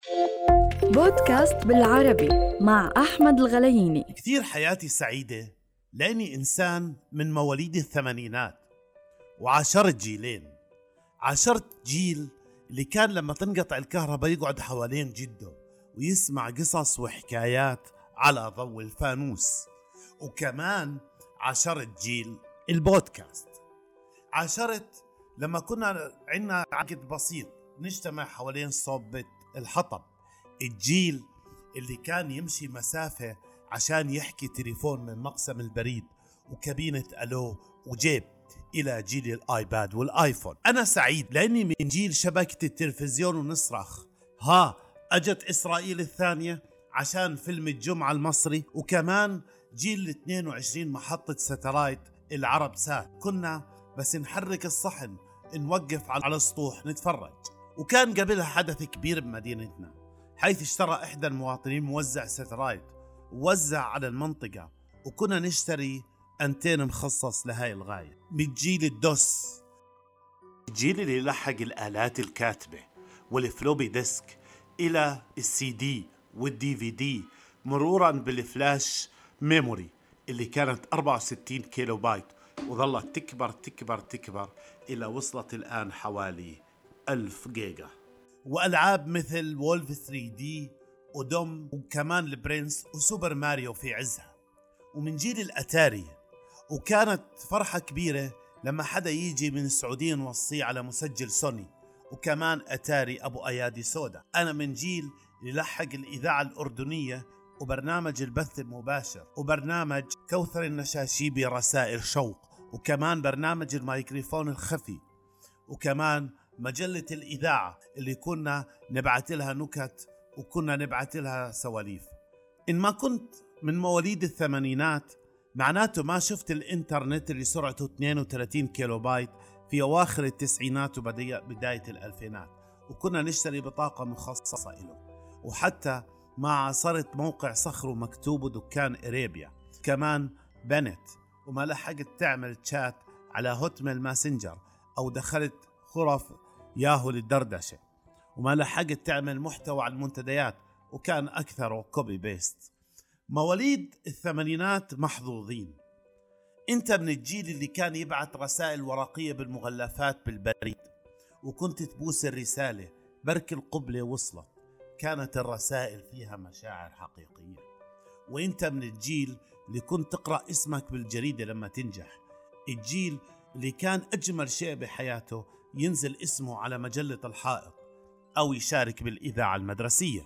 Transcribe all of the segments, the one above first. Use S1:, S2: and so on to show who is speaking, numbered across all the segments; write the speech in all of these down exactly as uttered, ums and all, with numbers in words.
S1: بودكاست بالعربي مع أحمد الغلييني.
S2: كثير حياتي سعيدة لأني إنسان من مواليد الثمانينات وعاشرت جيلين. عاشرت جيل اللي كان لما تنقطع الكهرباء يقعد حوالين جده ويسمع قصص وحكايات على ضوء الفانوس، وكمان عاشرت جيل البودكاست. عاشرت لما كنا عنا عقد بسيط نجتمع حوالين صوبة الحطب، الجيل اللي كان يمشي مسافة عشان يحكي تليفون من مقسم البريد وكابينة ألو وجيب، إلى جيل الآيباد والآيفون. أنا سعيد لأني من جيل شبكة التلفزيون ونصرخ ها أجت إسرائيل الثانية عشان فيلم الجمعة المصري، وكمان جيل اثنين وعشرين محطة ساتلايت العرب سات. كنا بس نحرك الصحن نوقف على السطوح نتفرج. وكان قبلها حدث كبير بمدينتنا، حيث اشترى إحدى المواطنين موزع ساتلايت ووزع على المنطقة، وكنا نشتري أنتين مخصص لهاي الغاية. من جيل الدوس، الجيل اللي لحق الآلات الكاتبة والفلوبي ديسك إلى السي دي والدي في دي، مرورا بالفلاش ميموري اللي كانت أربعة وستين كيلو بايت وظلت تكبر تكبر تكبر إلى وصلت الآن حوالي ألف جيجا. وألعاب مثل وولف ثري دي ودوم وكمان البرنس وسوبر ماريو في عزها. ومن جيل الأتاري، وكانت فرحة كبيرة لما حدا يجي من السعودية نوصيه على مسجل سوني، وكمان أتاري أبو أيادي سودا. أنا من جيل اللي لحق الإذاعة الأردنية وبرنامج البث المباشر وبرنامج كوثر النشاشيبي رسائل شوق، وكمان برنامج الميكروفون الخفي، وكمان مجلة الإذاعة اللي كنا نبعث لها نكت وكنا نبعث لها سواليف. إن ما كنت من مواليد الثمانينات معناته ما شفت الإنترنت اللي سرعته اثنين وثلاثين كيلو بايت في أواخر التسعينات وبداية الألفينات، وكنا نشتري بطاقة مخصصة له. وحتى ما عصرت موقع صخر ومكتوب ودكان إريبيا، كمان بنت، وما لحقت تعمل تشات على هوتميل ماسنجر أو دخلت خرف ياهو للدردشة، وما لحقت تعمل محتوى على المنتديات وكان أكثره كوبي بيست. مواليد الثمانينات محظوظين. انت من الجيل اللي كان يبعث رسائل ورقية بالمغلفات بالبريد، وكنت تبوس الرسالة برك القبلة وصلت، كانت الرسائل فيها مشاعر حقيقية. وانت من الجيل اللي كنت تقرأ اسمك بالجريدة لما تنجح، الجيل اللي كان أجمل شيء بحياته ينزل اسمه على مجلة الحائط أو يشارك بالإذاعة المدرسية.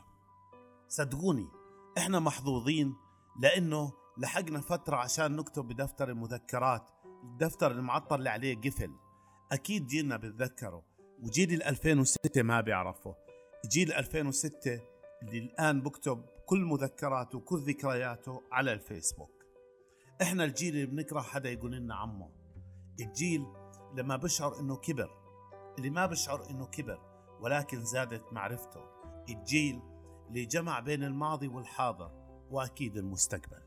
S2: صدقوني إحنا محظوظين لأنه لحقنا فترة عشان نكتب بدفتر المذكرات، الدفتر المعطر اللي عليه قفل. أكيد جيلنا بتذكره، وجيل الألفين وستة ما بيعرفه. جيل ألفين وستة اللي الآن بكتب كل مذكراته وكل ذكرياته على الفيسبوك. إحنا الجيل اللي بنكره حدا يقول لنا عمه، الجيل لما بشعر إنه كبر، اللي ما بشعر إنه كبر ولكن زادت معرفته، الجيل اللي جمع بين الماضي والحاضر وأكيد المستقبل.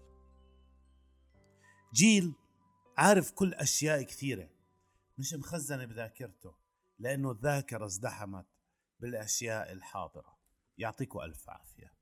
S2: جيل عارف كل أشياء كثيرة مش مخزنة بذاكرته، لأنه الذاكرة ازدحمت بالأشياء الحاضرة. يعطيكم ألف عافية.